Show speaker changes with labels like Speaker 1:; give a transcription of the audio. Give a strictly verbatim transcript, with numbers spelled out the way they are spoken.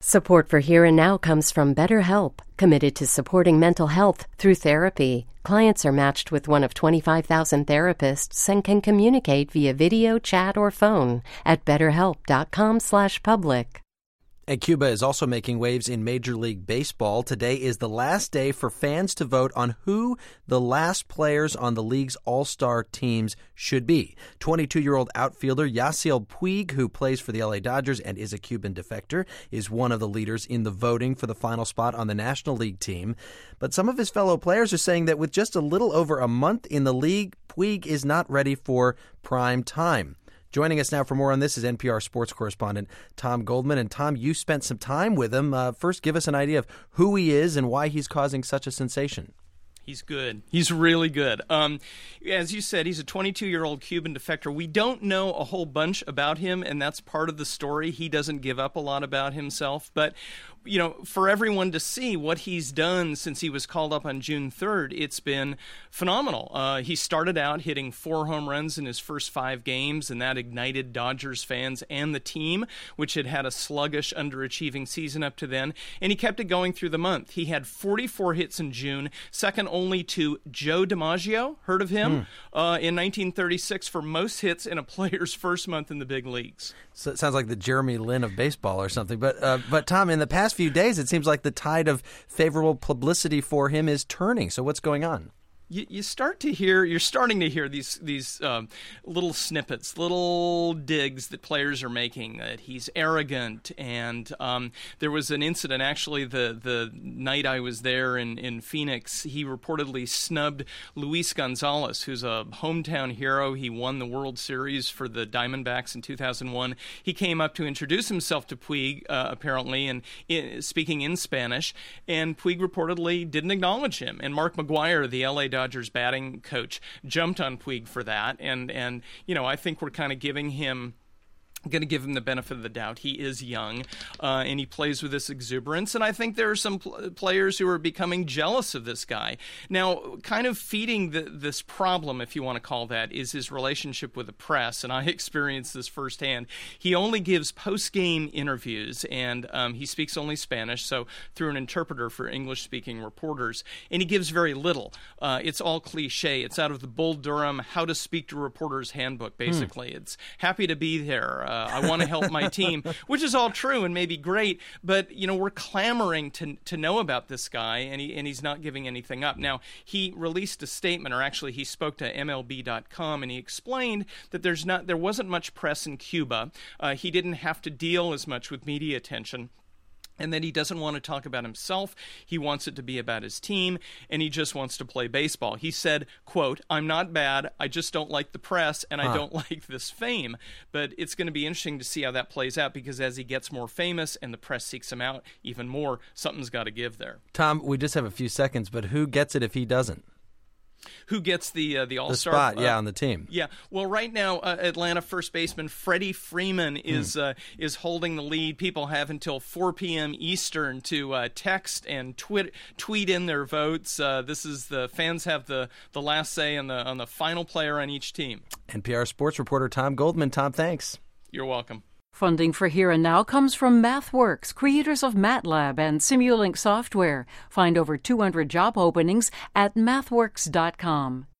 Speaker 1: Support for Here and Now comes from BetterHelp, committed to supporting mental health through therapy. Clients are matched with one of twenty-five thousand therapists and can communicate via video, chat, or phone at betterhelp.com slash public.
Speaker 2: And Cuba is also making waves in Major League Baseball. Today is the last day for fans to vote on who the last players on the league's all-star teams should be. twenty-two-year-old outfielder Yasiel Puig, who plays for the L A Dodgers and is a Cuban defector, is one of the leaders in the voting for the final spot on the National League team. But some of his fellow players are saying that with just a little over a month in the league, Puig is not ready for prime time. Joining us now for more on this is N P R sports correspondent Tom Goldman. And Tom, you spent some time with him. Uh, first, give us an idea of who he is and why he's causing such a sensation.
Speaker 3: He's good. He's really good. Um, as you said, he's a twenty-two-year-old Cuban defector. We don't know a whole bunch about him, and that's part of the story. He doesn't give up a lot about himself. But, you know, for everyone to see what he's done since he was called up on June third, it's been phenomenal. Uh, he started out hitting four home runs in his first five games, and that ignited Dodgers fans and the team, which had had a sluggish, underachieving season up to then. And he kept it going through the month. He had forty-four hits in June, second only to Joe DiMaggio, heard of him, hmm. uh, in nineteen thirty-six for most hits in a player's first month in the big leagues.
Speaker 2: So it sounds like the Jeremy Lin of baseball or something. But, uh, but Tom, in the past few days, it seems like the tide of favorable publicity for him is turning. So what's going on?
Speaker 3: You, you start to hear, you're starting to hear these these um, little snippets, little digs that players are making, that he's arrogant. And um, there was an incident, actually, the, the night I was there in, in Phoenix, he reportedly snubbed Luis Gonzalez, who's a hometown hero. He won the World Series for the Diamondbacks in two thousand one. He came up to introduce himself to Puig, uh, apparently, and in, speaking in Spanish, and Puig reportedly didn't acknowledge him. And Mark McGwire, the L A Dodgers batting coach, jumped on Puig for that, and and you know I think we're kind of giving him going to give him the benefit of the doubt. He is young, uh, and he plays with this exuberance, and I think there are some pl- players who are becoming jealous of this guy. Now, kind of feeding the, this problem, if you want to call that, is his relationship with the press, and I experienced this firsthand. He only gives post-game interviews, and um, he speaks only Spanish, so through an interpreter for English-speaking reporters, and he gives very little. Uh, it's all cliche. It's out of the Bull Durham How to Speak to Reporters Handbook, basically. Hmm. It's happy to be there. Uh, I want to help my team, which is all true and maybe great, but you know we're clamoring to to know about this guy, and he and he's not giving anything up. Now, he released a statement, or actually he spoke to M L B dot com, and he explained that there's not there wasn't much press in Cuba. Uh, he didn't have to deal as much with media attention. And then he doesn't want to talk about himself. He wants it to be about his team, and he just wants to play baseball. He said, quote, "I'm not bad. I just don't like the press, and huh. I don't like this fame." But it's going to be interesting to see how that plays out, because as he gets more famous and the press seeks him out even more, something's got to give there.
Speaker 2: Tom, we just have a few seconds, but who gets it if he doesn't?
Speaker 3: Who gets the uh, the All-Star?
Speaker 2: The spot, yeah,
Speaker 3: uh,
Speaker 2: on the team.
Speaker 3: Yeah. Well, right now, uh, Atlanta first baseman Freddie Freeman is hmm. uh, is holding the lead. People have until four p.m. Eastern to uh, text and tweet tweet in their votes. Uh, this is the fans have the, the last say on the on the final player on each team.
Speaker 2: N P R sports reporter Tom Goldman. Tom, thanks.
Speaker 3: You're welcome.
Speaker 4: Funding for Here and Now comes from MathWorks, creators of MATLAB and Simulink software. Find over two hundred job openings at mathworks dot com.